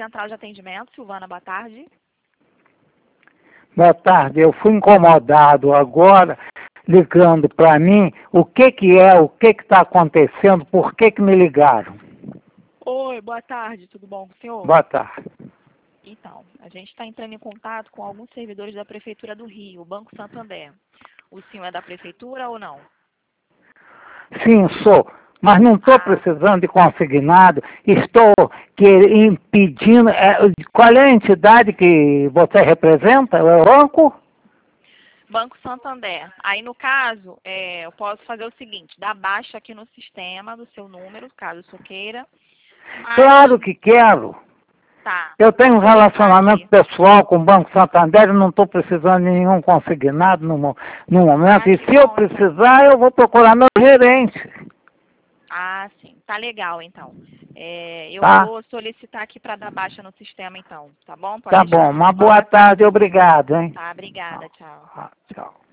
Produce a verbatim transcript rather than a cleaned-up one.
Central de Atendimento, Silvana, boa tarde. Boa tarde, eu fui incomodado agora, ligando para mim, o que que é, o que que está acontecendo, por que que me ligaram? Oi, boa tarde, tudo bom com o senhor? Boa tarde. Então, a gente está entrando em contato com alguns servidores da Prefeitura do Rio, o Banco Santander. O senhor é da Prefeitura ou não? Sim, sou, mas não estou Ah, precisando de consignado, estou que, impedindo, é, qual é a entidade que você representa? É o banco? Banco Santander. Aí, no caso, é, eu posso fazer o seguinte, dar baixa aqui no sistema do seu número, caso o senhor queira. Mas, Claro que quero. tá. Eu tenho um Vou solicitar relacionamento aqui. pessoal com o Banco Santander e não estou precisando de nenhum consignado no, mo- no momento. Ah, E que se eu bom, então. precisar, eu vou procurar meu gerente, Ah, sim. Tá legal, então. É, eu tá? vou solicitar aqui para dar baixa no sistema, então. Tá bom? Pode Tá bom. deixar. Uma Uma boa boa tarde. tarde. Obrigado, hein? Tá, obrigada. Tchau. Ah, tchau.